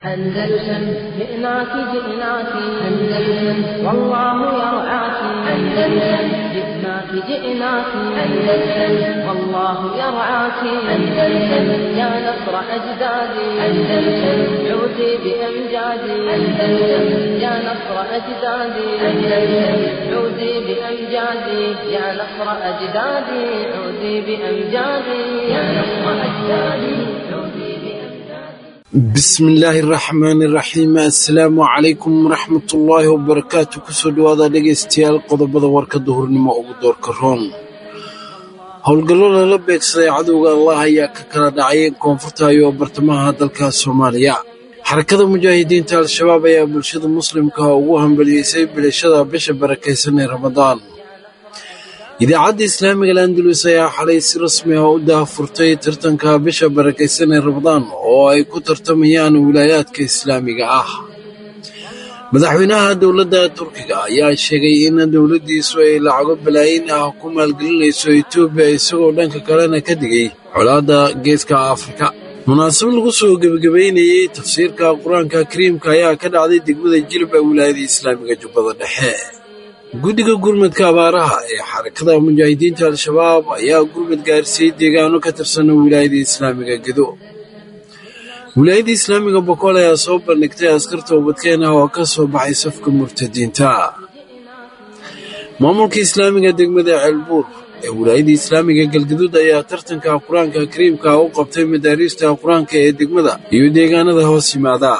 أندلسن جئناك جئناك أندلسن والله يرعاك أندلسن جئناك جئناك أندلسن والله يرعاك أندلسن يا نصر أجدادي أندلسن عودي بأمجادي أندلسن يا نصر أجدادي أندلسن عودي بأمجادي يا نصر أجدادي عودي بأمجادي يا نصر أجدادي عودي بسم الله الرحمن الرحيم السلام عليكم ورحمة الله وبركاته كسود وهذا dhegeystayaal qodobada warka duhurnimo ugu doorka roon howlgallo la beegsaday cadowga Allah ayaa ka kala dhacay koonfurta iyo bartamaha dalka Soomaaliya xarakada mujaahidiinta al-shabaab ayaa bulshada muslimka ugu hambalyeysay bilashada bisha barakeysan ee Ramadaan idaacadda islaamiga Andalus ayaa xalay si rasmi ah u daahfurtay tartanka bisha barakeysan ee Ramadaan oo ay ku tartamayaan wilaayadka islaamiga ah madaxweynaha dawladda Turkiga ayaa sheegay in dawladdiisu ay lacago balaayin ah ku maalgelinayso Itoobiya isagoo dhanka kalena ka digay colaadda geeska Afrika munaasabad lagu soo gabagabeeyay tafsiirka Quraanka Kariimka ayaa ka dhacday degmada Jilba wilaayadda islaamiga Jubbada Dhexe guddiga gurmadka abaaraha ee xarakada mujaahidiinta al-shabaab ayaa gurmad gaarsiiyay deegaano ka tirsan wilaayadda islaamiga Gedo wilaayadda islaamiga Boqol ayaa soo bandhigtay askarta ubadkeena oo ka soo baxay safka murtadiinta maamulka islaamiga degmada Ceelbuur ee wilaayadda islaamiga Galgaduud ayaa tartanka Quraanka Kariimka u qabtay madaarista Quraanka ee degmada iyo deegaanada hoos yimaada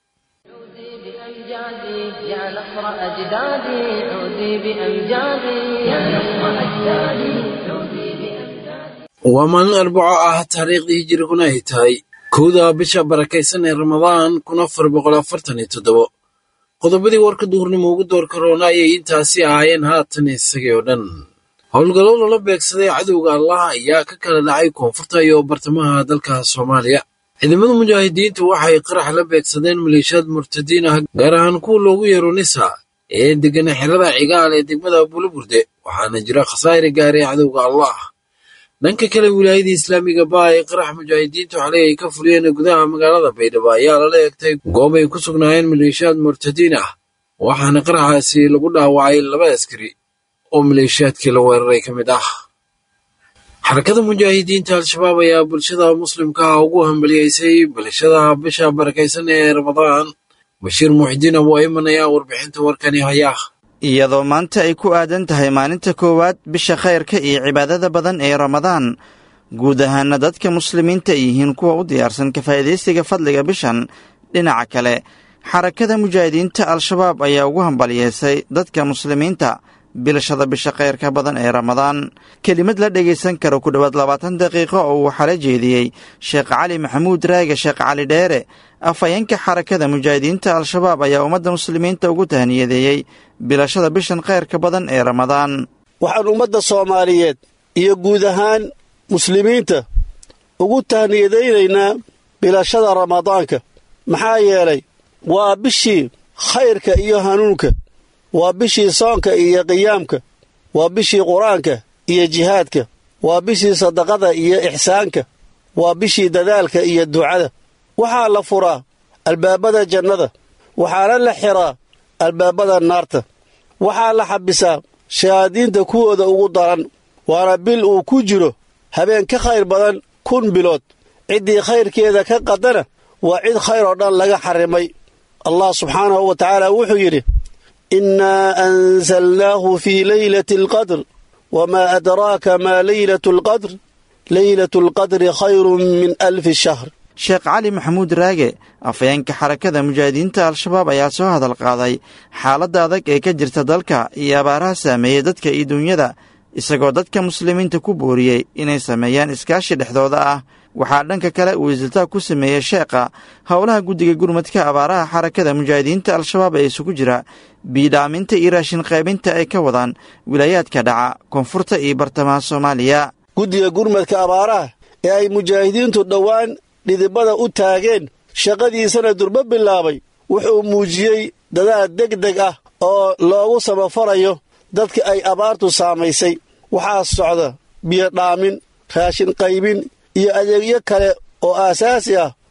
يا نصر أجدادي عودي بأمجادي يا نصر أجدادي عودي بأمجادي ومن 4 taariikhdii hijriguna ay tahay kooda bisha barakeysan ee Ramadaan 1447 qodobadii warka duhurnimo ugu door karoona ayay intaasi ahaayeen haatan isagii oo dhan howlgallo la beegsaday cadowga Allah ayaa ka kala dhacay koonfurta iyo bartamaha dalka Soomaaliya ciidamada mujaahidiintu waxay qarax la beegsadeen maleeshiyad murtadiin ah gaar ahaan kuwa loogu yeero Nisa ee degan xirada cigaal ee degmada Bulburde waxaana jira khasaare gaaray cadowga Allah dhanka kale wilaayadda islaamiga Baay qarax mujaahidiintu xalay ay ka fuliyeen gudaha magaalada Baydhabo ayaa la eegtay goob ay ku sugnaayeen maleeshiyad murtadiin ah waxaana qaraxaasi lagu dhaawacay 2 askari oo maleeshiyadkii la weeraray ka mid ah xarakada mujaahidiinta al-shabaab ayaa bulshada muslimka ugu hambalyeysay bilashada bisha barakeysan ee Ramadaan Bashiir Muxdiin Abu Ayman ayaa warbixinta warkani haya iyadoo maanta ay ku aadan tahay maalinta koowaad bisha khayrka iyo cibaadada badan ee Ramadaan guud ahaan dadka muslimiinta yihiin kuwa u diyaarsan ka faa'iideysiga fadliga bishan dhinaca kale xarakada mujaahidiinta al-shabaab ayaa ugu hambalyeysay dadka muslimiinta bilashada bisha khayrka badan ee Ramadaan kelimad la dhageysan karo ku dhawaad 20 daqiiqo oo uu xala jeediyay Sheekh Cali Maxamuud Raage Sheekh Cali Dheere afayeenka xarakada mujaahidiinta al-shabaab ayaa ummadda muslimiinta ugu tahniyadeeyay bilashada bishan khayrka badan ee Ramadaan waxaan ummadda Soomaaliyeed iyo guud ahaan muslimiinta ugu tahniyadeynaynaa bilashada Ramadaanka maxaa yeelay waa bishii khayrka iyo hanuunka waa bishii soonka iyo qiyaamka waa bishii quraanka iyo jihaadka waa bishii sadaqada iyo ihsaanka waa bishii dadaalka iyo ducada waxaa la furaa albaabada jannada waxaana la xiraa albaabada naarta waxaa la xabisaa shayaadiinta kuwooda ugu daran waana bil uu ku jiro habeen ka khayr badan 1000 bilood ciddii khayrkeeda ka qadana waa cid khayr oo dhan laga xarimay Allah subxaanahu wa ta'ala wuxuu yidhi إنا أنزلناه في ليلة القدر وما أدراك ما ليلة القدر ليلة القدر خير من 1000 شهر Sheekh Cali Maxamuud Raage afayeenka xarakada mujaahidiinta al-shabaab ayaa soo hadal qaaday xaaladda adag ee ka jirta dalka iyo abaaraha saameeyay dadka iyo dunyada isagoo dadka muslimiinta ku booriyay inay sameeyaan iskaashi dhexdooda ah waxaa dhanka kale uu isiltaa ku sameeyay sheekha howlaha guddiga gurmadka abaaraha xarakada mujaahidiinta al-shabaab ee isugu jira biidhaaminta iyo raashin qaybinta ay ka wadaan wilaayaadka dhaca koonfurta iyo bartamaha Soomaaliya guddiga gurmadka abaaraha ee ay mujaahidiintu dhowaan dhidibada u taageen shaqadiisana durba bilaabay wuxuu muujiyey dadaal degdeg ah oo loogu samafarayo dadka ay abaartu saamaysay waxaa socda biyo dhaamin raashin qaybin iyo adeegyo kale oo aasaasi ah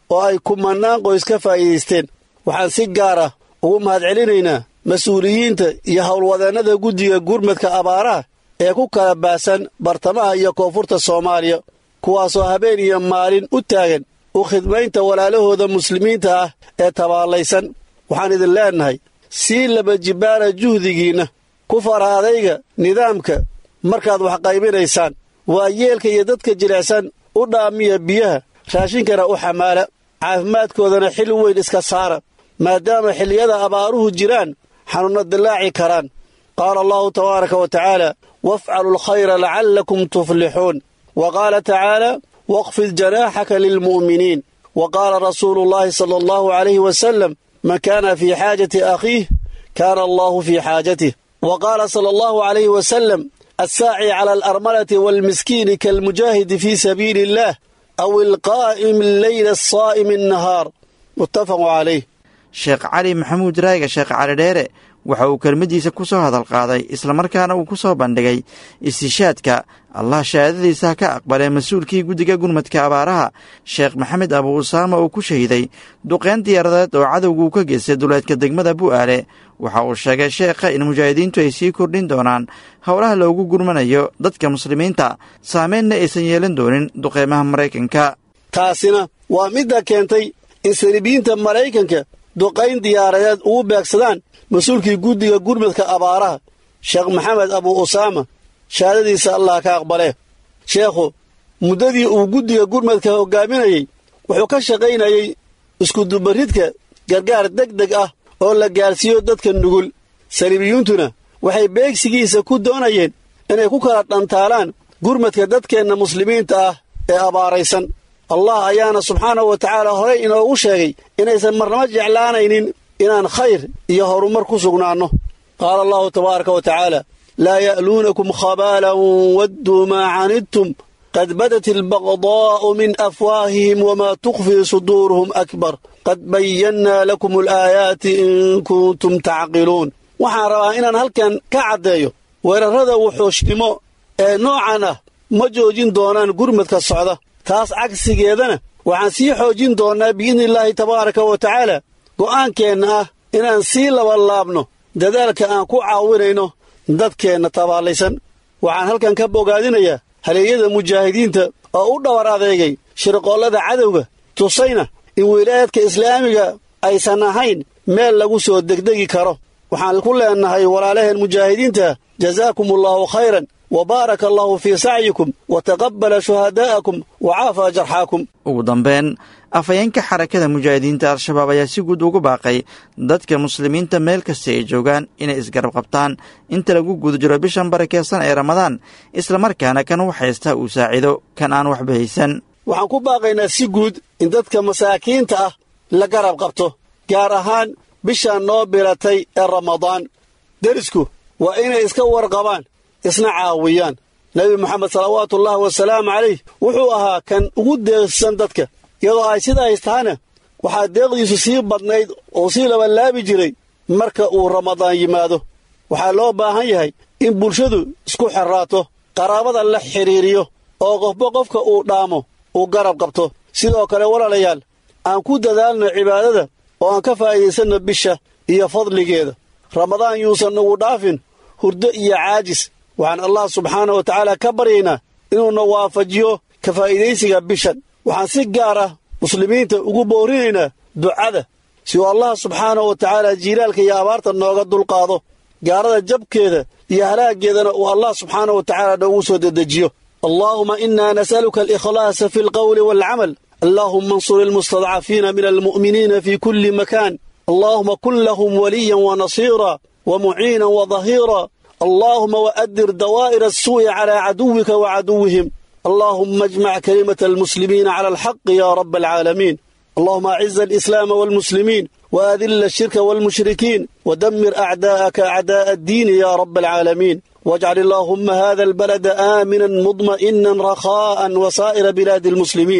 oo ay kumannaan qoys ka faa'iidaysteen. waxaan si gaar ah ugu mahadcelinaynaa mas-uuliyiinta iyo howlwadeennada guddiga gurmadka abaaraha ee ku kala baahsan bartamaha iyo koonfurta Soomaaliya, kuwaasoo habeen iyo maalin u taagan u khidmaynta walaalahooda muslimiinta ah ee tabaalaysan. waxaan idin leenahay sii laba jibaara juhdigiinna, ku fara adayga nidaamka markaad wax qaybinaysaan, waa yeelka iyo dadka jilicsan u dhaamiya biyaha, raashinkana u xamaala, caafimaadkoodana xil weyn iska saara, maadaama xilliyada abaaruhu jiraan xanuunna dillaaci karaan. qaala allahu tabaaraka wa tacaala wafcalu alkhayra lacallakum tuflixuun, wa qaala tacaala waqfid janaaxaka lilmu'miniin, wa qaala rasuulu llaahi sala allahu calayhi wasalam man kaana fii xaajati akhiih kaana allahu fii xaajatih, wa qaala sala allahu calayhi wasalam assaaci cala alarmalati waalmiskiini kaalmujaahidi fii sabiili illaah aw ilqaa'imi alleyla asaa'imi annahaar. muttafaqu calayh. sheekh cali maxamuud raaga sheekh cali dheere waxa uu kelmaddiisa ku soo hadal qaaday islamarkaana uu ku soo bandhigay istishaadka allah shahaadadiisa ha ka aqbalee mas-uulkii guddiga gurmadka abaaraha sheekh maxamed abu usaama uu ku shahiday duqeyn diyaaradeed oo cadowguu ka geystay duleedka degmada bu'aale. waxa uu sheegay sheekha in mujaahidiintu ay sii kordhin doonaan howlaha loogu gurmanayo dadka muslimiinta, saamaynna aysan yeelan doonin duqeymaha Maraykanka. taasina waa midda keentay in saliibiyiinta Maraykanka duqayn diyaaradeed ugu beegsadaan mas-uulkii guddiga gurmadka abaaraha sheekh maxamed abu usaama, shahaadadiisa allah ka aqbalee. sheekhu muddadii uu guddiga gurmadka hoggaaminayey wuxuu ka shaqaynayey iskudubaridka gargaar degdeg ah oo la gaarsiiyo dadka nugul. saliibiyuuntuna waxay beegsigiisa ku doonayeen inay ku kala dhantaalaan gurmadka dadkeenna muslimiinta ah ee abaaraysan. allah ayaana subxaanahu wa tacaala horay inoogu sheegay inaysan marnamo jeclaanaynin inaan khayr iyo horumar ku sugnaanno. qaala allahu tabaaraka wa tacaala laa ya'luunakum khabaalan wadduu maa canidtum qad badat albaqdaa'u min afwaahihim wamaa tukhfii suduuruhum akbar qad bayannaa lakum alaayaati in kuntum tacqiluun. waxaan rabaa inaan halkan ka caddeeyo weerarrada wuxuushnimo ee noocan ah ma joojin doonaan gurmadka socda. taas cagsigeedana waxaan sii xoojin doonnaa biidnillaahi tabaaraka wa tacaala go'aankeenna ah inaan sii labanlaabno dadaalka aan ku caawinayno dadkeenna tabaalaysan. waxaan halkan ka bogaadinayaa haleeyada mujaahidiinta oo u dhawar adeegay shirqoollada cadowga, tusayna in wilaayadka islaamiga aysan ahayn meel lagu soo degdegi karo. waxaan ku leennahay walaalaheen mujaahidiinta jazaakumullaahu khayran wa baaraka allaahu fii sacyikum wa taqabbala shuhadaa'akum wa caafaa jarxaakum. ugu dambayn afhayeenka xarakada mujaahidiinta al-shabaab ayaa si guud ugu baaqay dadka muslimiinta meel kasta ay joogaan inay isgarab qabtaan inta lagu guda jiro bishan barakeysan ee ramadaan, islamarkaana kan wax haysta uu saacido kan aan waxba haysan. waxaan ku baaqaynaa si guud in dadka masaakiinta ah la garab qabto, gaar ahaan bishaan noo bilatay ee ramadaan. derisku waa inay iska warqabaan, isna caawiyaan. nebi moxamed salawaatullaahi wasalaamu calayh wuxuu ahaa kan ugu deeqsan dadka, iyadoo ay sidaas tahana waxaa deeqdiisu sii badnayd oo sii labanlaabi jiray marka uu ramadaan yimaado. waxaa loo baahan yahay in bulshadu isku xirraato, qaraabada la xidhiiriyo, oo qofba qofka uu dhaamo uu garab qabto. sidoo kale walaalayaal, aan ku dadaalno cibaadada oo aan ka faa'iidaysanno bisha iyo fadligeeda. ramadaan yuusan nagu dhaafin hurdo iyo caajis. waxaan allah subxaana wa tacaala ka baryaynaa inuuna waafajiyo ka faa'iidaysiga bishan. waxaan si gaar ah muslimiinta ugu boorinaynaa ducada si uu allah subxaana wa tacaala jiilaalka iyo abaarta nooga dulqaado, gaarada jabkeeda iyo halaaggeedana uu allah subxaana wa tacaala noogu soo dedejiyo. allaahuma innaa nas'aluka alikhlaasa fi alqawli waalcamal. allaahumma ansur ilmustadcafiina min almu'miniina fii kulli makaan. allaahuma kun lahum waliyan wa nasiira wa muciinan wa dahiira. اللهم وأدر دوائر السوء على عدوك وعدوهم. اللهم اجمع كلمة المسلمين على الحق يا رب العالمين. اللهم أعز الإسلام والمسلمين وأذل الشرك والمشركين ودمر أعداءك أعداء الدين يا رب العالمين. واجعل اللهم هذا البلد آمنا مطمئنا رخاء وسائر بلاد المسلمين.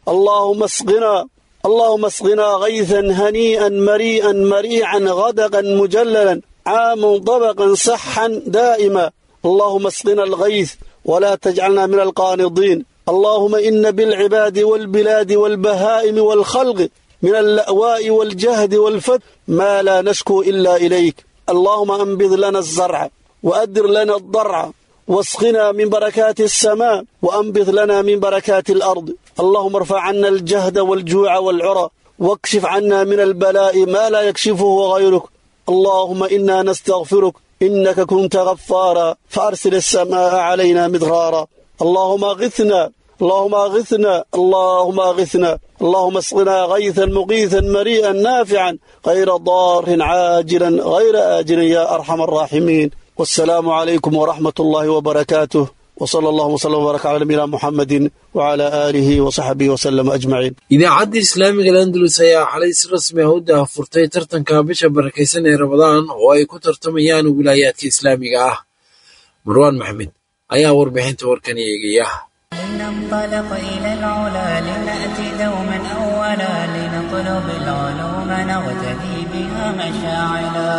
اللهم اسقنا غيثا هنيئا مريئا مريعا غدقا مجللا عاما طبقا صحا دائما. اللهم اسقنا الغيث ولا تجعلنا من القانطين. اللهم إن بالعباد والبلاد والبهائم والخلق من اللأواء والجهد والفتح ما لا نشكو إلا إليك. اللهم أنبذ لنا الزرع وأدر لنا الضرع واسقنا من بركات السماء وأنبذ لنا من بركات الأرض. اللهم ارفع عنا الجهد والجوع والعرى واكشف عنا من البلاء ما لا يكشفه غيرك. اللهم إنا نستغفرك إنك كنت غفارا فأرسل السماء علينا مدرارا. اللهم أغثنا اللهم أغثنا اللهم أغثنا اللهم اسقنا غيثا مغيثا مريئا نافعا غير ضار عاجلا غير آجل يا أرحم الراحمين. والسلام عليكم ورحمة الله وبركاته وصلى الله وسلم وبارك على نبينا محمد وعلى آله وصحبه وسلم أجمعين. idaacadda islaamiga Andalus ayaa xalay si rasmi ah u daahfurtay tartanka bisha barakeysan ee Ramadaan oo ay ku tartamayaan wilaayadka islaamiga ah. Marwan Maxamed ayaa warbixinta warkan eegaya. لننطلق إلى العلا لنأتي دوما أولا لنطلب العلوم نغتدي بها مشاعلا.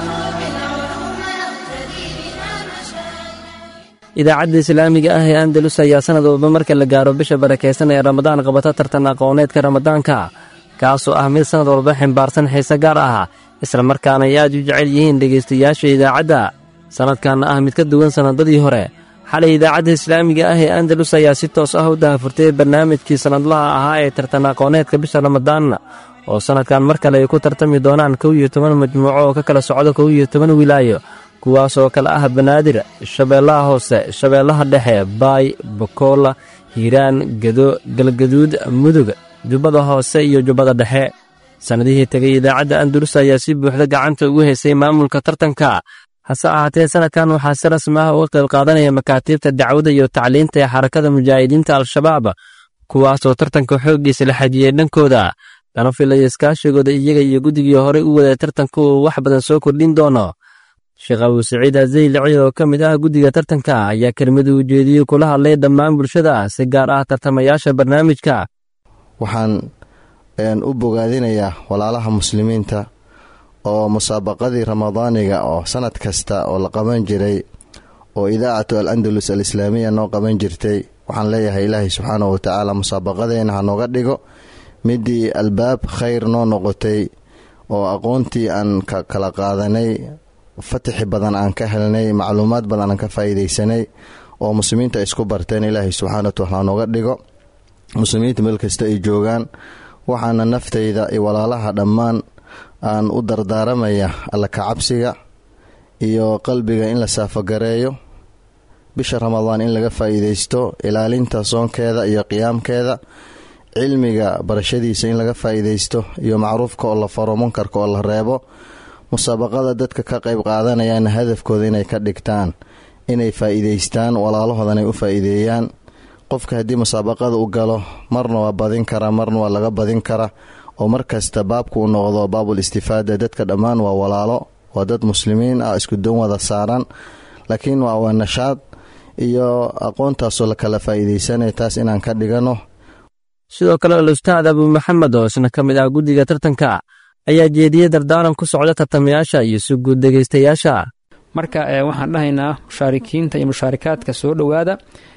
idaacadda islaamiga ah ee Andalus ayaa sanad walba marka la gaaro bisha barakeysan ee Ramadaan qabata tartan aqooneedka Ramadaanka kaasoo ah mid sanad walba ximbaarsan xiise gaar ah isla markaana ay aad u jecel yihiin dhageystayaasha idaacadda sanadkan ah mid ka duwan sanadadii hore. xalay idaacadda islaamiga ah ee Andalus ayaa si toos ah u daahfurtay barnaamijkii sanadlaha ahaa ee tartan aqooneedka bisha Ramadaan oo sanadkan mar kale ay ku tartami doonaan 11 majmuuco oo ka kala socda 11 wilaayo kuwaas oo kala ah Banaadir, Shabeellaha Hoose, Shabeellaha Dhexe, Baay, Bakool, Hiiraan, Gedo, Galgaduud, Mudug, Jubbada Hoose iyo Jubbada Dhexe. sanadihii tagay idaacadda Andalus ayaa si buuxda gacanta ugu haysay maamulka tartanka. hase ahaatee sanadkan waxaa si rasmi ah uga qayb qaadanaya makaatiibta dacwada iyo tacliinta ee xarakada mujaahidiinta al-shabaab kuwaasoo tartanka xooggiisa la xajiyey dhankooda lana filaya iskaashigooda iyaga iyo guddigii horey u waday tartanka uu wax badan soo kordhin doono. Sheekh Abu Saciid Azaylici oo ka mid ah guddiga tartanka ayaa kelmadu ujeediyey kula hadlay dhammaan bulshada si gaar ah tartamayaasha barnaamijka. waxaan u bogaadinayaa walaalaha muslimiinta oo musaabaqadii ramadaaniga oo sanad kasta oo la qaban jiray oo idaacatu al-Andalus al-Islaamiya noo qaban jirtay waxaan leeyahay Ilaahay subxaanahu wa tacaala musaabaqadeena ha nooga dhigo midii albaab khayr noo noqotay oo aqoontii aan kala qaadanay fatixi badan aan ka helnay macluumaad badan aan ka faa'iideysanay oo muslimiinta isku barteen. Ilaahay subxaanahu wa tacaala nooga dhigo muslimiinta meel kasta ay joogaan. waxaana naftayda iyo walaalaha dhammaan aan u dardaaramaya alla ka cabsiga iyo qalbiga in la saafagareeyo bisha Ramadaan in laga faa'iideysto ilaalinta soonkeeda iyo qiyaamkeeda cilmiga barashadiisa in laga faa'iideysto iyo macruufka oo la faro munkarka oo la reebo. musaabaqada dadka ka qayb qaadanayaan hadafkooda inay ka dhigtaan inay faa'iideystaan walaalahoodan ay u faa'iideeyaan. qofka haddii musaabaqada u galo marna waa badin karaa marna waa laga badin karaa oo markasta baabku u noqdo baabul istifaada. dadka dhammaan waa walaalo waa dad muslimiin ah isku doon wada saaran laakiin waa nashaad iyo aqoontaasoo la kala faa'iideysanay taas inaan ka dhigano. sidoo kale Ustaad Abu Maxamed oo isna ka mid ah guddiga tartanka ayaa jeediyey dardaaran ku socda tartamayaasha iyo si guud dhageystayaasha. marka waxaan dhahaynaa mushaarikiinta iyo mushaarikaadka soo dhowaada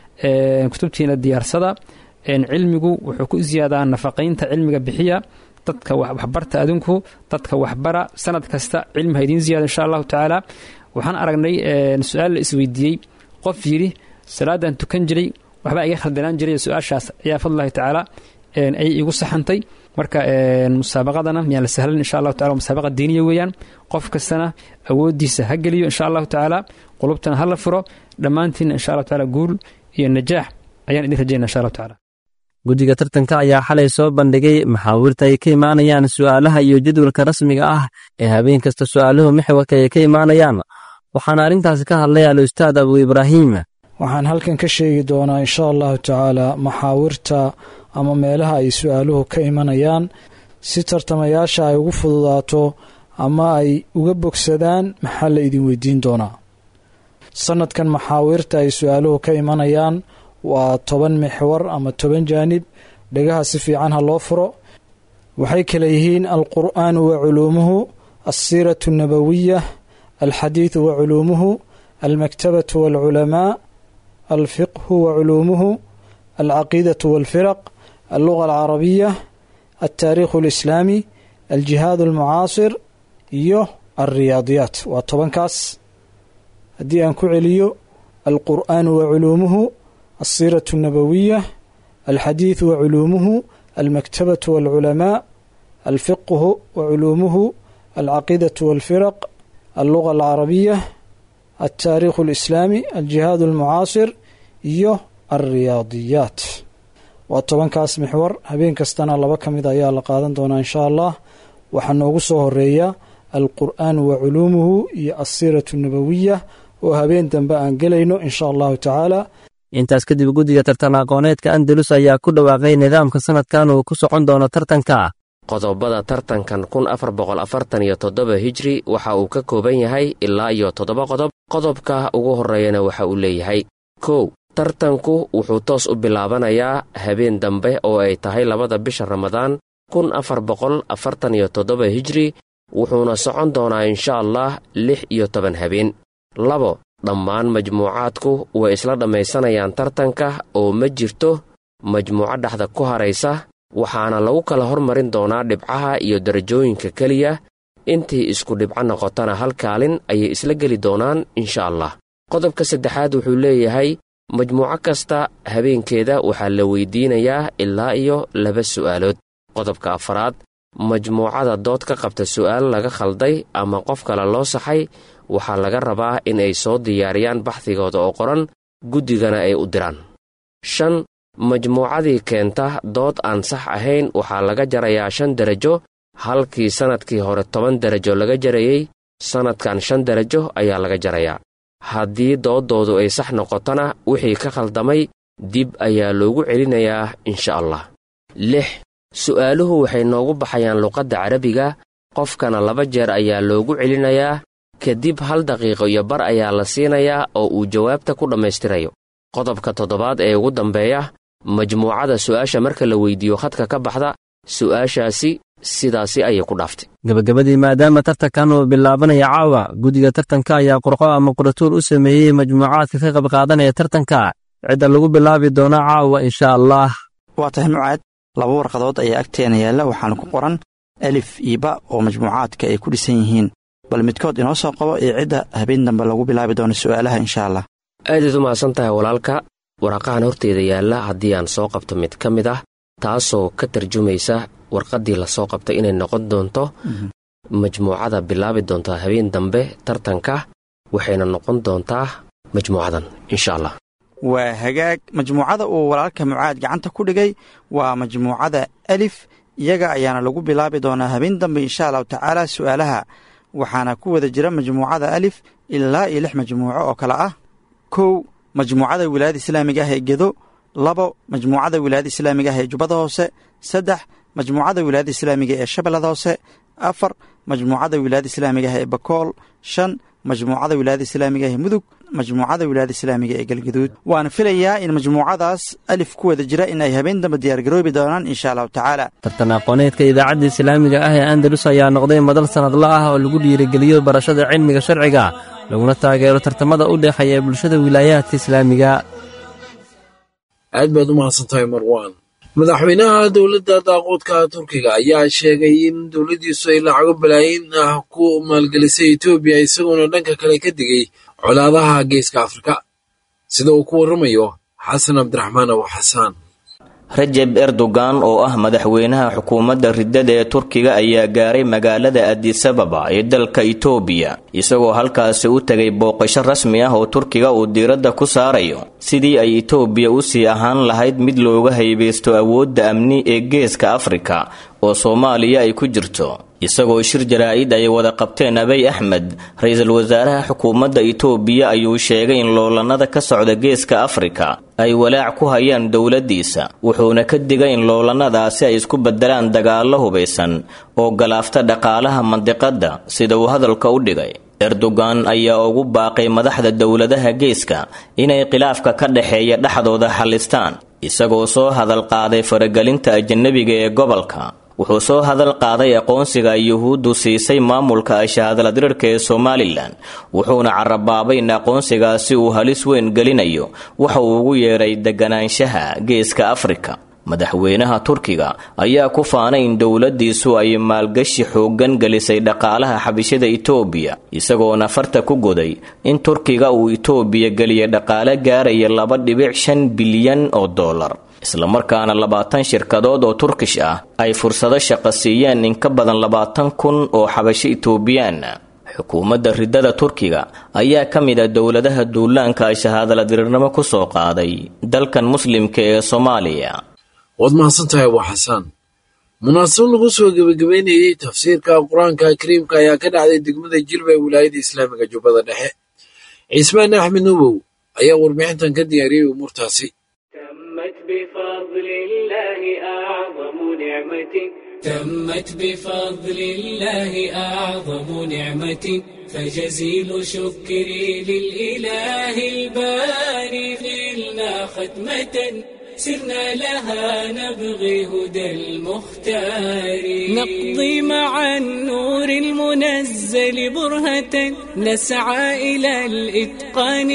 kutubtiina diyaarsada. cilmigu wuxuu ku ziyaadaa nafaqaynta cilmiga bixiya dadka waxbarta adinku dadka waxbara sanad kasta cilmi ha idiin ziyaada insha allahu tacaala. waxaan aragnay su-aal la isweydiiyey qof yidhi salaadan tukan jiray waxbaa iga khaldanaan jiray su-aashaas ayaa fadlahi tacaala ay igu saxantay. marka musaabaqadana miyaan la sahlan insha allahu taala musaabaqa diiniya weeyaan qof kastana awoodiisa ha geliyo insha allahu tacaala qulubtana ha la furo dhammaantiina insha allahu tacaala guul iyo najaax ayaan idin rajaynaa insha allahu tacaala. guddiga tartanka ayaa xalay soo bandhigay maxaawirta ay ka imaanayaan su'aalaha iyo jadwalka rasmiga ah ee habeen kasta su'aaluhu maxwarka ay ka imaanayaan waxaana arrintaasi ka hadlay al-Ustaad Abu Ibraahim. waxaan halkan ka sheegi doonaa insha allahu tacaala maxaawirta ama meelaha ay su'aaluhu ka imanayaan si tartamayaasha ay ugu fududaato ama ay uga bogsadaan maxaa la idin weydiin doonaa. sanadkan maxaawirta ay su'aaluhu ka imanayaan waa 10 mixwar ama 10 jaanib. dhagaha si fiican ha loo furo. waxay kala yihiin alqur'aan wa culuumuhu, alsiiratu nabawiya, alxadiidu wa culuumuhu, almaktabatu waalculamaa, alfiqhu wa culuumuhu, alcaqiidatu walfiraq alluga alcarabiya altaariikhu alislaami aljihaad almucaasir iyo alriyaadiyaat. waa 10kaas. haddii aan ku celiyo: alqur'aanu wa culuumuhu, alsiiratu annabawiya, alxadiidu wa culuumuhu, almaktabatu walculamaa, alfiqhu wa culuumuhu, alcaqiidatu walfiraq, alluga alcarabiya, altaariikhu alislaami, aljihaad almucaasir iyo alriyaadiyaat. waa 10kaas mixwar. habeen kastana 2 ka mid ayaa la qaadan doonaa insha allah. waxaa noogu soo horeeya alqur'aanu wa culuumuhu iyo alsiiratu annabawiya oo habeen dambe aan gelayno insha allahu tacaala. intaas kadib guddiga tartan aqooneedka andalus ayaa ku dhawaaqay nidaamka sanadkan uu ku socon doono tartanka. qodobada tartankan 1447 hijri waxa uu ka kooban yahay ilaa iyo 7 qodob. qodobka ugu horreeyana waxa uu leeyahay: 1. tartanku wuxuu toos u bilaabanayaa habeen dambe oo ay tahay 2 bisha Ramadaan 1447 hijri, wuxuuna socon doonaa insha allah 16 habeen. 2. dhammaan majmuucaadku way isla dhammaysanayaan tartanka oo ma jirto majmuuco dhexda ku haraysa, waxaana lagu kala hormarin doonaa dhibcaha iyo darajooyinka keliya. intii isku dhibco noqotana hal kaalin ayay isla geli doonaan insha allah. qodobka 3 wuxuu leeyahay: majmuuco kasta habeenkeeda waxaa la weydiinayaa ilaa iyo 2 su'aalood. qodobka 4: majmuucada dood ka qabta su'aal laga khalday ama qof kale loo saxay waxaa laga rabaa in ay soo diyaariyaan baxdigooda oo qoran, guddigana ay u diraan. 5. majmuucadii keenta dood aan sax ahayn waxaa laga jarayaa 5 darajo, halkii sannadkii hore 10 darajo laga jarayey, sannadkan 5 darajo ayaa laga jarayaa. haddii dooddoodu ay sax noqotona wixii ka khaldamay dib ayaa loogu celinayaa insha allah. 6. su'aaluhu waxay noogu baxayaan luqadda carabiga, qofkana 2 jeer ayaa loogu celinayaa, kadib 1 daqiiqo iyo bar ayaa la siinayaa oo uu jawaabta ku dhammaystirayo. qodobka 7 ee ugu dambeeya: majmuucada su'aasha marka la weydiiyo khadka ka baxda, su'aashaasi sidaasi ayay ku dhaaftay. gabagabadii, maadaama tartankan uu bilaabanaya caawa, guddiga tartanka ayaa qurqo ama quratuur u sameeyey majmuucaadka ka qayb qaadanaya tartanka, cidda lagu bilaabi doona caawa insha allah. waa tahay mucaad, 2 warqadood ayaa agteena yaalla, waxaana ku qoran alif iyo ba oo majmuucaadka ay ku dhisan yihiin. bal midkood inoo soo qabo iyo cidda habeen dambe lagu bilaabi doono su'aalaha insha allah. aadaad u mahadsan tahay walaalka. waraqahan horteeda yaalla haddii aan soo qabto mid ka mid ah, taasoo ka tarjumaysa warqaddii la soo qabtay inay noqon doonto majmuucada bilaabi doontaa habeen dambe tartanka, waxayna noqon doontaa majmuucadan insha allah. waa hagaag. majmuucada uu walaalka mucaad gacanta ku dhigay waa majmuucada alif, iyaga ayaana lagu bilaabi doonaa habeen dambe insha allahu tacaala su'aalaha, waxaana ku wada jira majmuucada alif ilaa iyo 6 majmuuco oo kale ah. 1. majmuucada wilaayada islaamiga ah ee gedo. 2. majmuucada wilaayada islaamiga ah ee jubbada hoose. 3. majmuucada wilaayada islaamiga ee shabeellada hoose. 4. majmuucada wilaayada islaamiga ah ee bakool. 5. majmuucada wilaayada islaamiga ah ee mudug. majmuucada wilaayada islaamiga ee galgaduud. waan filayaa in majmuucadaas alif ku wada jira in ay habeen dambe diyaargaroobi doonaan insha allahu tacaala. tartan aqooneedka idaacadda islaamiga ah ee andalus ayaa noqday madal sanadla ah oo lagu dhiirigeliyo barashada cilmiga sharciga, laguna taageero tartamada u dhexeeya bulshada wilaayaadka islaamiga. aad baad u mahadsantahay marwaan. madaxweynaha dowladda daaqoodka turkiga ayaa sheegay in dowladdiisu ay lacago balaayin ah ku maalgelisay etoobiya, isagoona dhanka kale ka digay colaadaha geeska afrika, sida uu ku warramayo xasan cabdiraxmaan abu xasaan. rajab erdogan oo ah madaxweynaha xukuumadda riddada ee turkiga ayaa gaaray magaalada adisababa ee dalka itoobiya, isagoo halkaasi u tegay booqasho rasmi ah oo turkiga uu diiradda ku saarayo sidii ay itoobiya u sii ahaan lahayd mid looga haybeysto awoodda amni ee geeska afrika oo soomaaliya ay ku jirto. isagoo shir jaraa'id ay wada qabteen Abiy Ahmed, ra'iisul wasaaraha xukuumadda Itoobiya, ayuu sheegay in loolanada ka socda geeska Afrika ay walaac ku hayaan dowladdiisa, wuxuuna ka digay in loolanadaasi ay isku bedelaan dagaallo hubeysan oo galaafta dhaqaalaha mandiqadda sida uu hadalka u dhigay. Erdogan ayaa ugu baaqay madaxda dowladaha geeska inay khilaafka ka dhaxeeya dhexdooda xalistaan, isagoo soo hadal qaaday faragelinta ajnabiga ee gobolka. wuxuu soo hadal qaaday aqoonsiga ay yuhuuddu siisay maamulka shahaadaladirirka ee somalilan wuxuuna carabaabay in aqoonsigaasi uu halis weyn gelinayo waxa uu ugu yeedhay deganaanshaha geeska afrika. madaxweynaha turkiga ayaa ku faanay in dowladdiisu ay maalgashi xooggan gelisay dhaqaalaha xabishada itoobiya isagoona farta ku goday in turkiga uu itoobiya geliyay dhaqaale gaaraya 2.5 bilyan oo dollar islamarkaana 20 shirkadood oo turkish ah ay fursado shaqo siiyeen in ka badan 20,000 oo xabashi itoobiyaan. xukuumadda ridada turkiga ayaa ka mid ah dowladaha duulaanka ay shahaadaladirirnimo ku soo qaaday dalkan muslimka ee Soomaaliya. waad mahadsantahay waa xasaan. munaasabad lagu soo gebagabeynayay tafsiirka qur-aanka kariimka ayaa ka dhacday degmada jilba ee wilaayada islaamiga jubbada dhexe. cismaan axmed nubow ayaa warbixintan ka diyaariyey umuurtaasi. تمت بفضل الله أعظم نعمة فجزيل شكري للإله الباري نلنا ختمة سرنا لها نبغي هدى المختار نقضي مع النور المنزل برهة نسعى إلى الإتقان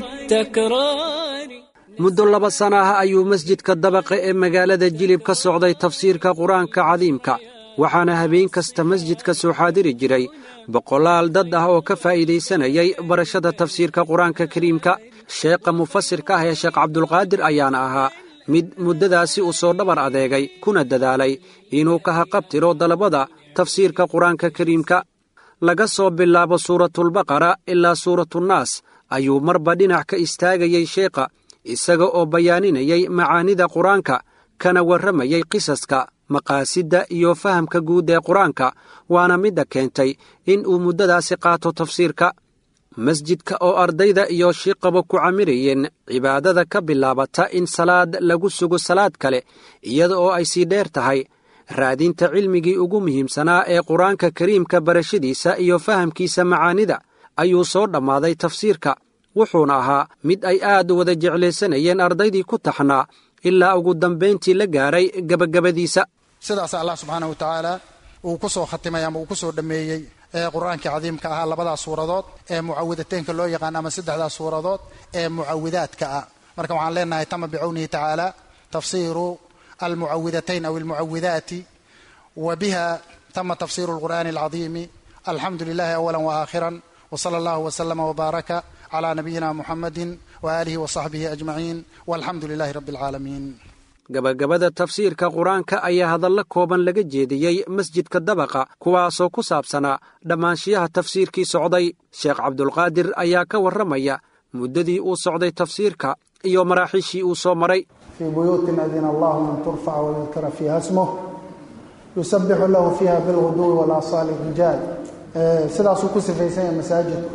بالتكرار. muddo 2 sana ah ayuu masjidka dabaqa ee magaalada jilib ka socday tafsiirka qur-aanka cadiimka waxaana habeen kasta masjidka soo xaadiri jiray boqolaal dad ah oo ka faa'iidaysanayay barashada tafsiirka qur-aanka kariimka. sheekha mufasirka ah ee sheekh cabdulqaadir ayaana ahaa mid muddadaasi uu soo dhabar adeegay kuna dadaalay inuu ka haqabtiro dalabada tafsiirka qur-aanka kariimka. laga soo bilaabo suuratulbaqara ilaa suuratunaas ayuu marba dhinac ka istaagayay sheekha isaga oo bayaaninayay macaanida qur-aanka kana warramayay qisaska maqaasidda iyo fahamka guud ee qur-aanka waana midda keentay in uu muddadaasi qaato tafsiirka. masjidka oo ardayda iyo shiiqaba ku camirayeen cibaadada ka bilaabata in salaad lagu sugo salaad kale iyada oo ay sii dheer tahay raadinta cilmigii ugu muhiimsanaa ee qur-aanka kariimka barashadiisa iyo fahamkiisa macaanida ayuu soo dhammaaday tafsiirka wuxuuna ahaa mid ay aad u wada jeclaysanayeen ardaydii ku taxnaa ilaa ugu dambayntii la gaaray gabagabadiisa. sidaas allah subxaanahu wa tacaala uu ku soo khatimay ama uu ku soo dhammeeyey qur-aanka cadiimka ahaa 2 suuradood ee mucawidateenka loo yaqaan ama 3 suuradood ee mucawidaadka ah. marka waxaan leenahay tama bicawnihi tacaala tafsiiru almucawidatayn aw almucawidaati wa biha tama tafsiiru alqur'aani alcadiimi alxamdu lilahi awalan wa aakhiran وصلى الله وسلم وبارك على نبينا محمد وآله وصحبه أجمعين والحمد لله رب العالمين. gabagabada tafsiirka qur-aanka ayaa hadalla kooban laga jeediyey masjidka dabaqa kuwaasoo ku saabsanaa dhammaanshiyaha tafsiirkii socday. sheekh cabdulqaadir ayaa ka warramaya muddadii uu socday tafsiirka iyo maraaxiishii uu soo maray. في بيوت أذن الله أن ترفع ويذكر فيها اسمه يسبح له فيها بالغدو والآصال الرجال. sidaasuu ku sifaysan masaajidku.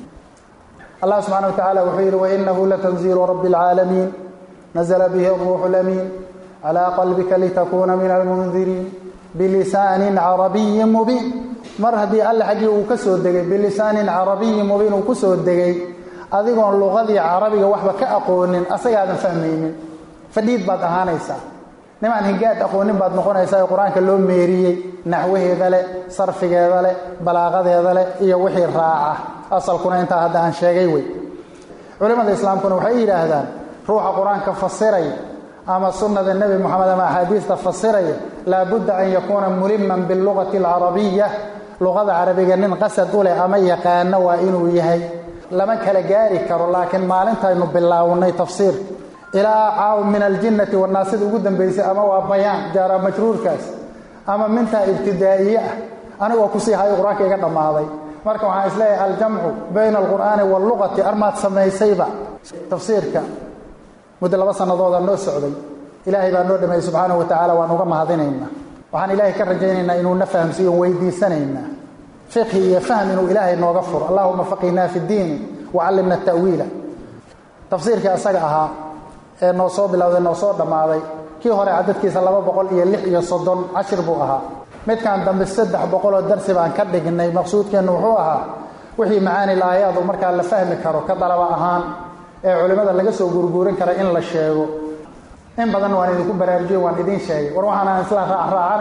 allah subxaanahu wa tacaala wuxuu yidhi wainahu latanziilu rabbi alcaalamiin nazla bihi ruuxu lamiin calaa qalbika litakuuna min almundiriin bilisaanin carabiyin mubiin. mar haddii alle xaggii uu ka soo degay bilisaanin carabiyin mubiin uu ku soo degay adigoon luqadii carabiga waxba ka aqoonin asagaadan fahmaynin fadhiid baad ahaanaysaa. nimaan higaad aqoonin baad noqonaysaa ee qur-aanka loo meeriyey naxwaheeda leh sarfigeeda leh balaaqadeeda leh iyo wixii raaca asalkuna intaa hadda aan sheegay wey. culimmada islaamkuna waxay yidhaahdaan ruuxa qur-aanka fasiraya ama sunnada nebi moxamed ama axaadiista fasiraya laabudda an yakuuna muliman bilugati alcarabiya luqada carabiga nin qasad u leh ama yaqaano waa inuu yahay. lama kala gaari karo laakiin maalintaynu bilaawnay tafsiirka ilaa caaw min aljinnati wannaasida ugu dambaysay ama waa bayaan jaara majruurkaas ama mintaa ibtidaa'iye ah anigoo kusii hayo qur-aanka iga dhammaaday. marka waxaan isleeyahay aljamcu bayna alqur'aani wallugati armaad samaysayba. tafsiirka muddo 2 sanadooda noo socday ilaahay baa noo dhameeyey subxaanahu wa tacaala waan uga mahadinaynaa. waxaan ilaahay ka rajaynaynaa inuu na fahamsiiyo weydiisanaynaa fiqhi iyo fahm inuu ilaahay nooga furo. allahuma faqihnaa fi ddiini wacallimna ta'wiila. tafsiirkii asaga ahaa ee noo soo bilowday noo soo dhammaaday kii hore cadadkiisa 236 cashir buu ahaa. midkan dambe 300 darsi baan ka dhignay. maqsuudkeennu wuxuu ahaa wixii macaani laayaadu markaa la fahmi karo ka dalaba ahaan ee culimmada laga soo gurguurin kara in la sheego. in badan waan idinku baraarujiyey waan idiin sheegay war waxaanaan isla raacanayn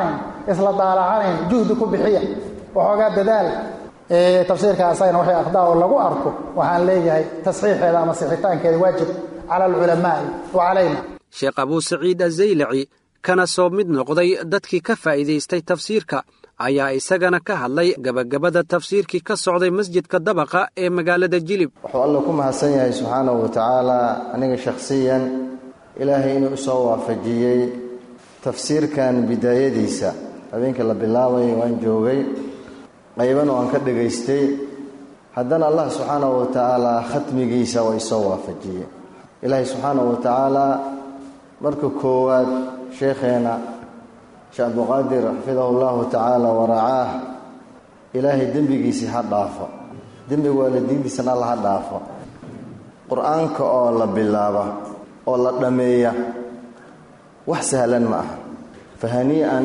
isla daalacanayn juhdi ku bixiya waxoogaa dadaal tafsiirka asagana waxay akhdaa oo lagu arko waxaan leeyahay tasxiixeeda ama sixitaankeeda waajib cala alculamaa'i wa calayna sheekh abuu saciid azaylaci kana soo mid noqday dadkii ka faa'iidaystay tafsiirka ayaa isagana ka hadlay gabagabada tafsiirkii ka socday masjidka dabaqa ee magaalada jilib wuxuu alla ku mahadsan yahay subxaanahu wa tacaala aniga shakhsiyan ilaahay inuu isoo waafajiyey tafsiirkan bidaayadiisa habeenkii la bilaabay waan joogay qayban oo aan ka dhagaystay haddana allah subxaanahu wa tacaala khatmigiisa waa isoo waafajiyey ilaahay subxaanahu wa tacaala marka koowaad sheekheena sheekh abduqaadir xafidahu llahu tacaala waracaah ilaahay dembigiisii ha dhaafo dembiga waalidiintiisana alla ha dhaafo qur-aanka oo la bilaaba oo la dhammeeya wax sahlan ma aha fahanii'an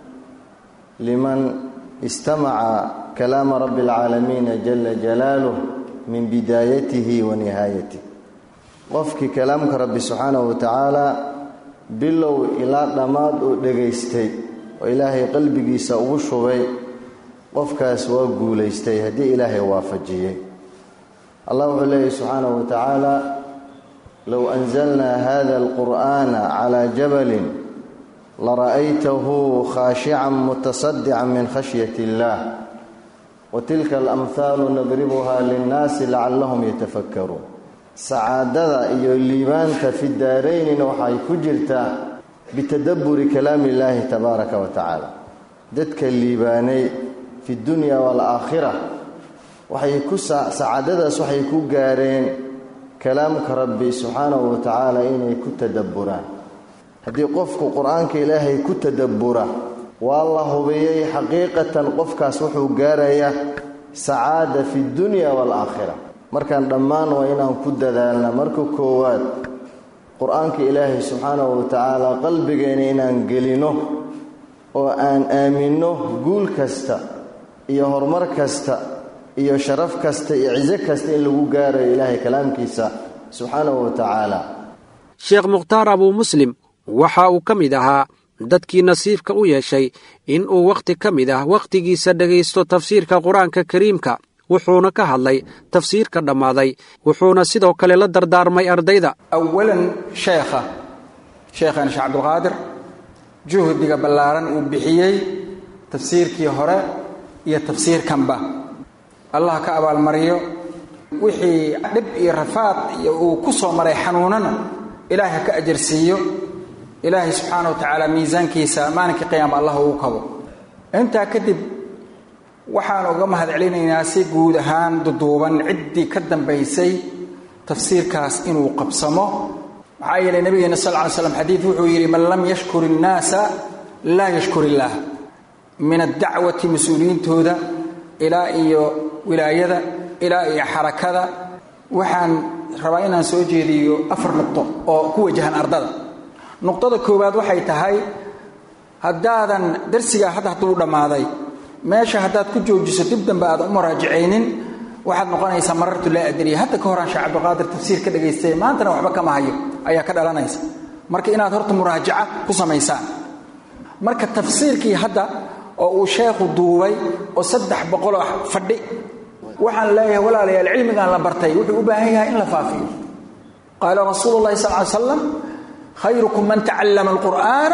liman istamaca kalaama rabbi alcaalamiina jala jalaaluh min bidaayatihi wa nihaayatih qofkii kalaamka rabbi subxaanahu wa tacaala bilow ilaa dhammaad uu dhegaystay oo ilaahay qalbigiisa ugu shubay qofkaas waa guulaystay haddii ilaahay waafajiyey allah wuxuu leeyahy subxaanahu wa tacaala low anzalnaa hada alqur'aana calaa jabalin lara'aytahu khaashican mutasadican min khashyati illaah wa tilka alamhaalu nadribuha linnaasi lacallahum yatafakkaruun sacaadada iyo liibaanta fi daaraynina waxay ku jirtaa bitadabburi kalaami illaahi tabaaraka wa tacaala dadka liibaanay fi dunya waalaakhira sacaadadaas waxay ku gaareen kalaamka rabbi subxaanahu wa tacaala inay ku tadabburaan haddii qofku qur-aanka ilaahay ku tadabbura waa la hubiyey xaqiiqatan qofkaas wuxuu gaarayaa sacaada fi dunya waalaakhira markaan dhammaan waa inaan ku dadaalna marka koowaad qur-aanka ilaahay subxaanahu wa tacaala qalbigeena inaan gelino oo aan aaminno guul kasta iyo horumar kasta iyo sharaf kasta iyo ciso kasta in lagu gaarayo ilaahay kalaamkiisa subxaanahu wa tacaala sheekh mukhtaar abuu muslim waxa uu ka mid ahaa dadkii nasiibka u yeeshay in uu wakhti ka mid ah wakhtigiisa dhegaysto tafsiirka qur-aanka kariimka wuxuuna ka hadlay tafsiirka dhammaaday wuxuuna sidoo kale la dardaarmay ardayda awalan sheekhan sheekh cabdulqaadir juhdiga ballaaran uu bixiyey tafsiirkii hore iyo tafsiirkanba allah ka abaalmariyo wixii dhib iyo rafaad iyo uu ku soo maray xanuunana ilaahay ha ka ajarsiiyo ilaahay subxaanahu wa tacaala miisaankiisa maalinkii qiyaama allah ugu kabo intaa kadib waxaan uga mahad celinaynaa si guud ahaan duduuban ciddii ka dambaysay tafsiirkaas inuu qabsamo maxaa yeelay nabigeena sal lla ly slam xadiid wuxuu yidhi man lam yashkur innaasa laa yashkur illaah min addacwati mas-uuliyiintooda ilaa iyo wilaayada ilaa iyo xarakada waxaan rabaa inaan soo jeediyo 4 nuqdo oo ku wajahan ardada nuqdada koowaad waxay tahay haddaadan darsigaa hadduu dhammaaday meesha haddaad ku joojiso dib dambe aadan u muraajacaynin waxaad noqonaysaa marartu laa adriya hadda ka horaan sheekh cabdulqaadir tafsiir ka dhagaystay maantana waxba kama hayo ayaa ka dhalanaysa marka inaad horta muraajaca ku samaysaan marka tafsiirkii hadda oo uu sheekhu duubay oo 300 fadhi waxaan leeyahay walaalayaal cilmigan la bartay wuxuu u baahan yahay in la faafiyo qaala rasuulullaahi sallallahu alayhi wasallam khayrukum man ta'allama alqur'aana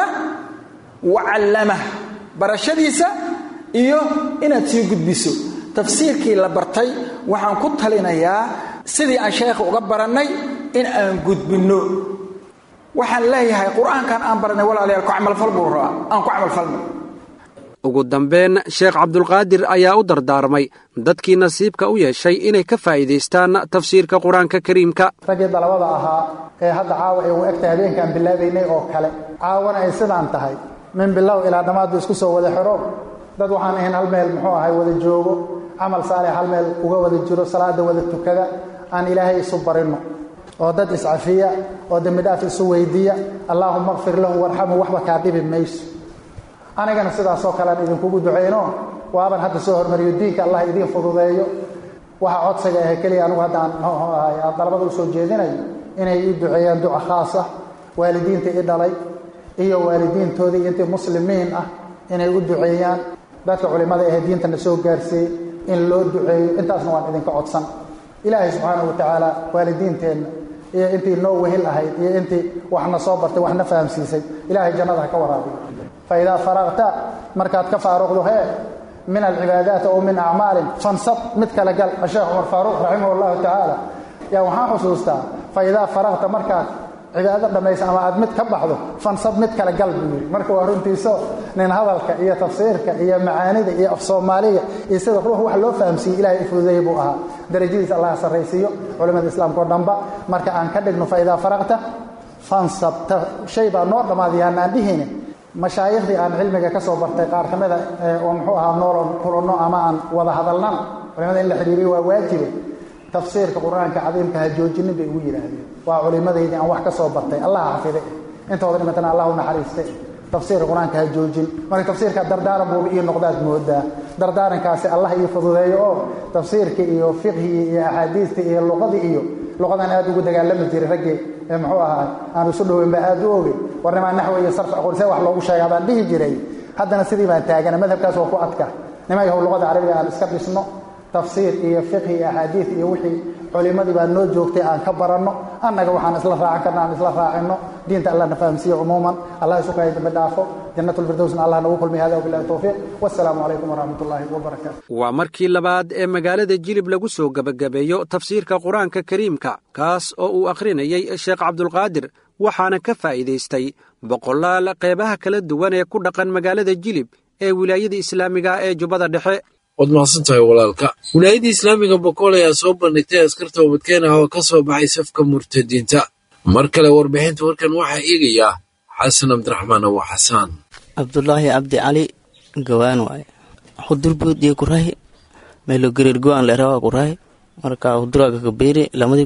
wa 'allamahu barashadiisa iyo inaad sii gudbiso tafsiirkii la bartay waxaan ku talinayaa sidii aan sheekha uga barannay in aan gudbinno waxaan leeyahay qur'aankan aan baranay walaalayaal ku camal fal buu rabaa aan ku camal falno ugu dambeyn sheekh cabdulqaadir ayaa u dardaarmay dadkii nasiibka u yeeshay inay ka faa'iidaystaan tafsiirka qur-aanka kariimka raggii dalabada ahaa ee hadda caawa ay ugu egtahay habeenkaan bilaabaynay oo kale caawana ay sidaan tahay min bilow ilaa dhammaadba isku soo wada xiro dad waxaan ahayn hal meel muxuu ahay wada joogo camal saalix hal meel uga wada jiro salaada wada tukada aan ilaahay isu barinno oo dad iscafiya oo dembi dhaaf isu weydiiya allaahumma qfir lahu warxamhu waxba kaa dhibi mayso anigana sidaasoo kale aan idinkugu ducayno waaban hadda soo hormariyo diinka allah idiin fududeeyo waxa codsiga ah keliya anigu haddaan muxuu ahay dalabada u soo jeedinayo inay ii duceeyaan duco khaas ah waalidiinta i dhalay iyo waalidiintoodii intii muslimiin ah inay u duceeyaan dadka culimmada ee diintana soo gaarsiiyey in loo duceeyo intaasna waan idinka codsan ilaahay subxaanahu watacaala waalidiinteenna iyo intii noo wehel ahayd iyo intii waxna soo bartay waxna fahamsiisay ilaahay jannada ha ka waraabiyo fa idaa faraqta markaad ka faaruqdo min alcibaadaati oo min acmaalin fansab mid kale gal sheekh cumar faaruuq raximah allahu tacaala yaa waxaan xusuustaa fa idaa faraqta markaad cibaado dhammaysa ama aad mid ka baxdo fansab mid kale gal buu yidhi marka waa runtiiso nin hadalka iyo tafsiirka iyo macaanida iyo af soomaaliga iyo sida ruux wax loo fahamsiiyey ilaahay u fududeeyey buu ahaa darajadiisa allah sarraysiiyo culimmada islaamka oo dhanba marka aan ka dhigno fa idaa faraqta fansab shay baa noo dhammaadayaana aan dhihine mashaayiikhdii aan cilmiga ka soo bartay qaar ka mida oo muxuu ahaa noolon kulanno ama aan wada hadalnana culimmada in la xidhiiriyo waa waajibe tafsiirka qur-aanka cadiimka ha joojinin bay ugu yidhaahdeen waa culimadaydii aan wax ka soo bartay allah xafide intooda dhimatana allah u naxariiste tafsiirka qur-aanka ha joojin marka tafsiirka dardaaran buuba ii noqdaad moodaa dardaarankaasi allah ii fududeeyo oo tafsiirka iyo fiqhigii iyo axaadiistii iyo luqadii iyo luqadan aad ugu dagaalami jiray raggii muxuu ahaa aan isu dhoweyn baa aad u ogey warnimaa naxwi iyo sarf aqoonsee wax loogu sheegaa baan dhihi jiray haddana sidii baan taagana madhabkaas waa ku adka nima yahow luqada carabiga aan iska dhisno tafsiir iyo fiqhi iyo axaadiis iyo wixii culimadii baa noo joogtay aan ka baranno annaga waxaan isla raacan karna aan isla raacinno diinta allah na fahamsiiyo cumuuman allah isu kaya dambi dhaafo jannatulfirdowsna allah nagu kulmiy hada wabillahi tawfiiq wassalaamu calaykum waraxmatullaahi wabarakaatu waa markii labaad ee magaalada jilib lagu soo gebagabeeyo tafsiirka qur-aanka kariimka kaas oo uu akhrinayey sheekh cabdulqaadir waxaana ka faa'iidaystay boqolaal qeybaha kala duwan ee ku dhaqan magaalada jilib ee wilaayada islaamiga ee jubbada dhexe waad mahadsan tahay walaalka wilaayadda islaamiga bokool ayaa soo bandhigtay askarta ubadkeen ah oo ka soo baxay safka murtadiinta mar kale warbixinta warkan waxaa eegayaa xasan cabdiraxmaan awo xasaan cabdulaahi cabdi cali gawaan waaye hudurboodiyo kurahi meelo gereer go-aan leerawa kurahi marka huduraga kabeeri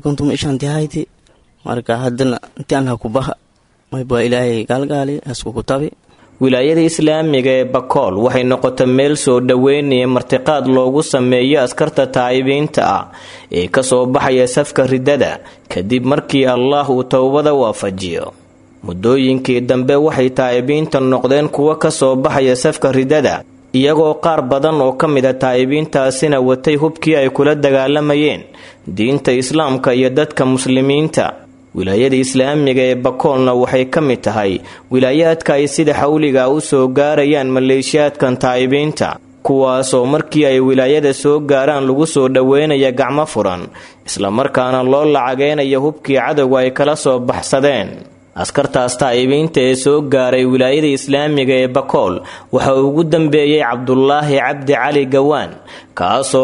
2015 marka haddana intaan ha ku baha maybaa ilaahay gaalgaali hasku ku tabi wilaayada islaamiga ee bakool waxay noqotay meel soo dhaweynaya martiqaad loogu sameeyo askarta taa'ibiinta ah ee ka soo baxaya safka ridada kadib markii Allah uu towbada waafajiyo muddooyinkii dambe waxay taa'ibiinta noqdeen kuwa ka soo baxaya safka ridada iyagoo qaar badan oo ka mid ah taa'ibiintaasina watay hubkii ay kula dagaalamayeen diinta islaamka iyo dadka muslimiinta wilaayada islaamiga ee bakoolna waxay ka mid tahay wilaayaadka ay sida xawliga u soo gaarayaan maleeshiyaadkan taa'ibiinta kuwaasoo markii ay wilaayada soo gaaraan lagu soo dhaweynaya gacmo furan isla markaana loo lacageynayo hubkii cadowga ay kala soo baxsadeen askartaas taa'ibiinta ee soo gaaray wilaayada islaamiga ee bakool waxa ugu dambeeyey cabdulaahi cabdi cali gawaan kaasoo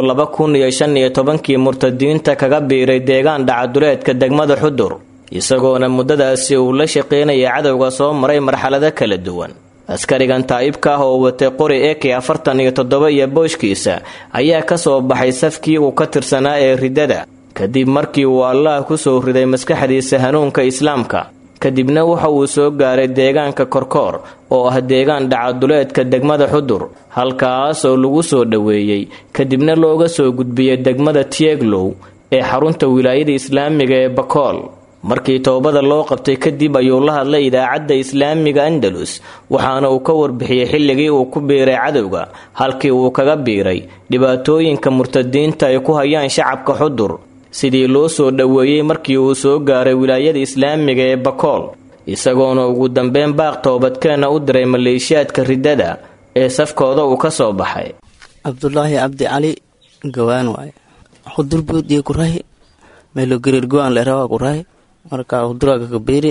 2015 murtadiinta kaga biiray deegaan dhacaduleedka degmada xudur isagoona muddadaasi uu la shaqeynaya cadowga soo maray marxalado kala duwan askarigan taa'ibka ah oo watay qori AK-47 iyo booshkiisa ayaa ka soo baxay safkii uu ka tirsanaa ee ridada kadib markii uu Allah ku soo riday maskaxdiisa hanuunka islaamka kadibna waxa uu soo gaaray deegaanka korkoor oo ah deegaan dhacaduleedka degmada xudur halkaas oo lagu soo dhaweeyay kadibna looga soo gudbiyay degmada Tieglow ee xarunta wilaayada islaamiga ee bakool markii toobada loo qabtay kadib ayuu la hadlay idaacadda islaamiga Andalus waxaana uu ka warbixiyay xilligii uu ku biiray cadowga halkii uu kaga biiray dhibaatooyinka murtadiinta ay ku hayaan shacabka xudur sidii loo soo dhaweeyay markii uu soo gaaray wilaayada islaamiga ee bakool isagoona ugu dambeyn baaq toobadkeena u diray maleeshiyaadka ridada ee safkooda uu ka soo baxay cabdulaahi cabdi cali gawaan waaye hudurboodiyo kurahi meelo gereer go-aan leerawa kurahi marka huduraga kabeeri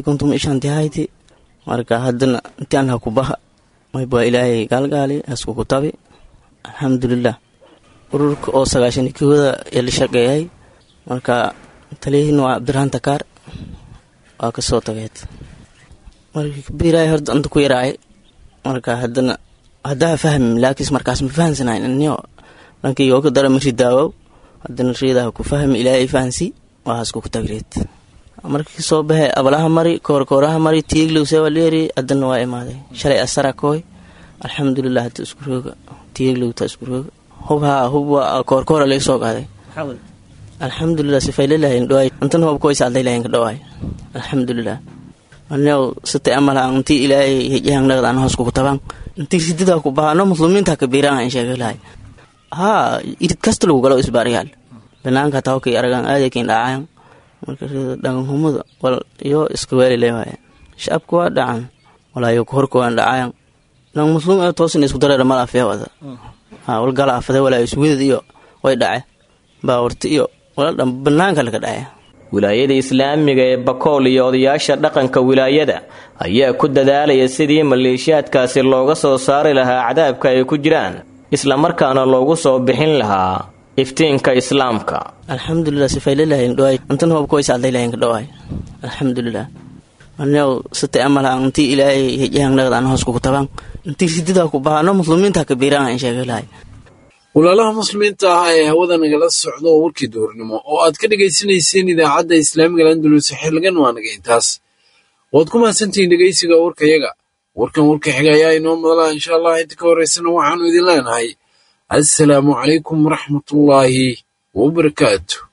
2015 marka haddana intaan ha ku baha maybaa ilaahay gaalgaali hasku ku tabi alxamdulilah ururka oo 90 ee la shaqeeyay marka taliyihiin waa cabdiraxmaan takaar waa ka soo tageed markii kabeeray horta inta ku yaraay marka haddana haddaa fahmi laakiin markaas ma fahansanayn inniyo lankii oo ka dara markii daawo haddana reedaha ku fahmi ilaahay fahansi waa hasku ku tageed markii soo baxay abalaha mari koorkooraha mari Tieglow sawaleeri haddana waa imaaday shalay asara kooy alxamdulilah hadda isku rooga Tieglow ta isku rooga hubwa koorkoora lay soo qaaday alxamdulilah sifaylalah indhoay antan hub kooy saaday lahayn ka dhawaay alxamdulilah anoo sitay amala anti ilaahay hijaan naqdan hoos ku taban intii ridida ku baahno muslimiinta ka biiraan aan sheegay irid kasta lagu galo isbaariyaal banaanka taawkii aragan aadaykiin dhacaan marka dhagan humada wal iyo iska weeli leeyahay shacabku waa dhacan walaayo korku waan dhacaan lan muslim ee toosin isku dareero mal afee wada wal gala afada walaayo iswidid iyo way dhacay baawarti iyo wala dhan banaanka laga dhacay wilaayada islaamiga ee Bakool iyo odayaasha dhaqanka wilaayada ayaa ku dadaalaya sidii maleeshiyaadkaasi looga soo saari lahaa cadaabka ay ku jiraan isla markaana loogu soo bixin lahaa iftiinka islaamka. alxamdulillah sifaylillahi indhoay intan hoob ko isaaday lahayn dhoay alxamdulillah anoo sita amala anti ilaahay hejaan naqdan hoos ku taban intii ridida ku baahno muslimiinta ka biiraan aan sheegay lahay walaalaha muslimiinta ah ee hawada nagala socdo warkii duurnimo oo aad ka dhageysanayseen idaacadda islaamiga Andalus xilligan waa naga intaas waad ku mahadsantihiin dhageysiga warkayaga warkan warka xigaya inoo madala insha Allah inta ka horeysana waxaanu idin leenahay assalaamu calaykum waraxmatullaahi wabarakaatuh.